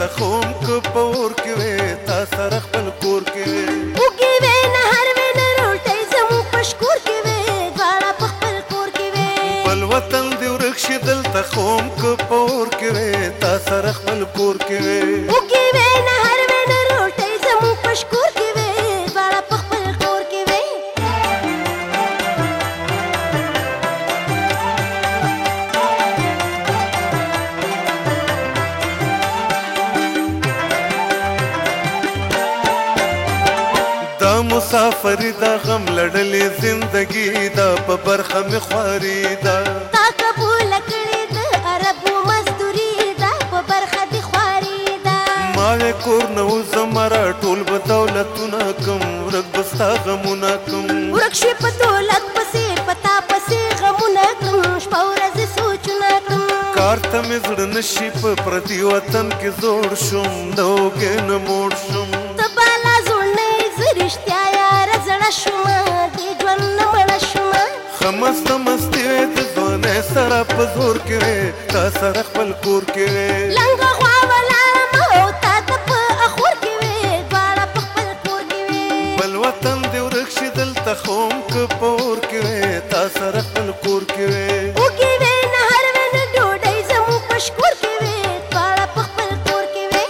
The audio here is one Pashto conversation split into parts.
دلته خوم که په اور کې وې تا سره خپل کور کې وې وږي وې نهر وې نه روټۍ زموږ په شکور کې وې دواړه په خپل کور کې وې بل وطن دې ورک شي دلته خوم که په اور کې وې تا سره خپل کور کې وې وږي وې نهر وې نه روټۍ زموږ په شکور کې وې دواړه په خپل کور کې وې مسافری دا غم لړلې زندگی دا په برخه می خواري دا تا قبول کړې د عربو مزدوري دا په برخه دي خواري دا ما کور نو زمرا ټول به دولتونه کم ورک بستا غمونه کم ورک شي په دولت پسې پتا پسې غمونه کم شپه ورځ سوچونه کم کار ته مې زړه نشي په پردي وطن کې زوړ شوم دوګې نه موړ شوم ته بالا زوړ نه رښتیا یاره زړه شومه دې ژوند نه مړه شومه ښه مسته مستې وې د ځوانۍ سره په زور کې وې تا سره خپل کور کې وې لنګه غوا ولاړمه او تا ته په اخور کې وې دواړه په خپل کور کې وې بل وطن دې ورک شي دلته خوم که په اور کې وې تا سره خپل کور کې وې وږي وې نهر وې نه ډوډۍ زموږ په شکور کې وې دواړه په خپل کور کې وې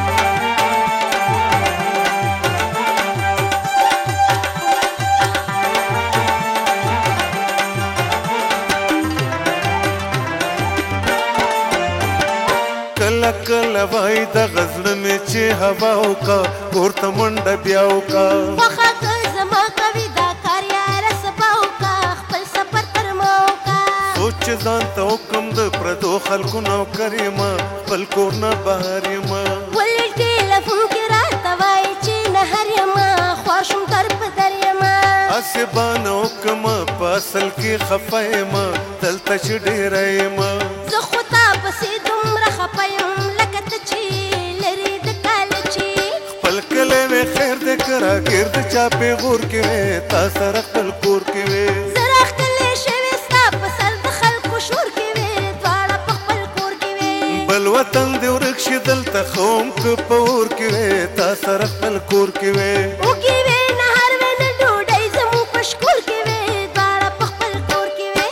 کله کله وای د غزل مې چې هوا وکا کور ته منډه بیا وکا خوښه که زما کوي دا کار یاره سبا وکا خپل سفر تر ما وکا سوچ ځان ته حکم د پردو خلکو نوکر یم خپل کور نه بهر یم ولې ټیلیفون کې راته وایي چې نهر یم خوار شوم در په در یم هسې بانه وکمه په اصل کې خفه یم دلته چې ډېره یم زه خو تا پسې دومره خفه یم لکه ته چې لرې د کاله چې خپل کلی مې خیر دی که راګیر د چا پیغور کې وې تا سره خپل کور کې وې زه راښکلې شوې ستا په سر د خلکو شور کې وې دواړه په خپل کور کې وې بل وطن دې ورک شي دلته خوم که په اور کې وې تا سره خپل کور کې وې وږي وې نهر وې نه ډوډۍ زموږ په شکور کې وې دواړه په خپل کور کې وې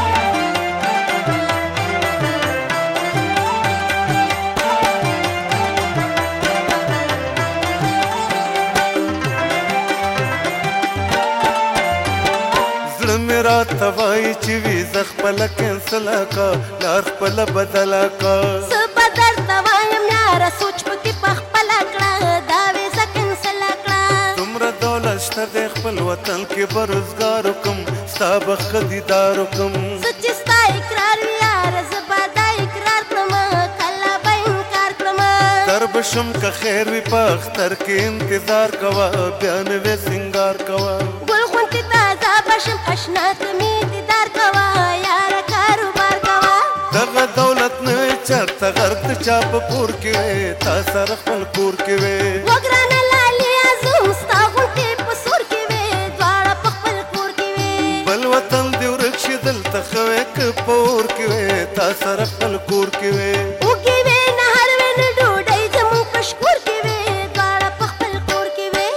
راته وایي چې ویزه خپله کینسله کا لار خپله بدله کا زه به درته وایم یاره سوچ پکې پخپله کړه دا ویزه کینسله کړه دومره دولت شته دی خپل وطن کې به روزګار وکم ستا به ښه دیدار وکم زه چې ستا اقرار وي یاره زه به دا اقرار کړمه کله به انکار کړمه در به شم که خیر وي په اختر کې انتظار کوه بیا نوې سینګار کوه ګل غوندې تازه به شم اشنا ته مې دیدار کوه یاره کاروبار کوه دغه دولت نه چېرته غرق د چا په پور کې وې تا سره خپل کور کې وې وګرانه لالې اعظم ستا غوندې په سور کې وې دواړه په خپل کور کې وې بل وطن دې ورک شي دلته ښه وې که په اور کې وې تا سره خپل کور کې وې وږي وې نهر وې نه ډوډۍ زموږ په شکور کې وې دواړه په خپل کور کې وې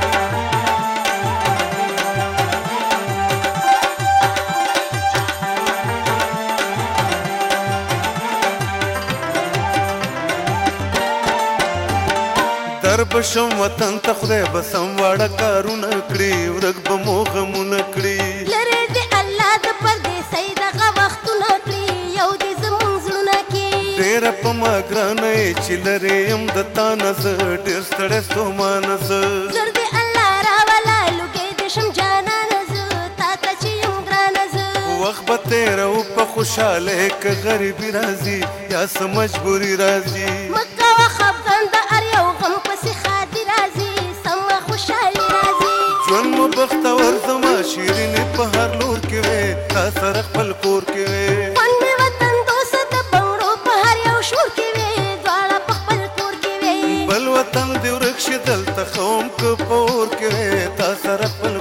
در به شم وطن ته خدای به سم واړه کارونه کړي ورک به مو غمونه کړي لرې دې الله د پردیسۍ دغه وختونه کړي یو دې زموږ زړونه کې ډېره په ما ګرانه یې چې لرې یم د تا نه زه ډېر ستړی ستومانه زه زر دې الله راوله لوګی دې شم جانانه زه تا ته چې یم ګرانه زه وخت به تېروو په خوشحالۍ که غریبي راځي یا څه مجبوري راځي مه کوه خفګان د هر یو غم پسې ښادي راځي سمه خوشحالي راځي ژوند مو بختور زما شیرینې په هر لور کې وې تا سره خپل کور کې وې خوند مې وطن دوسه د بنګړو په هر یو شور کې وې دواړه په خپل کور کې وې بل وطن دې ورک شي دلته خوم که په اور کې وې تا سره خپل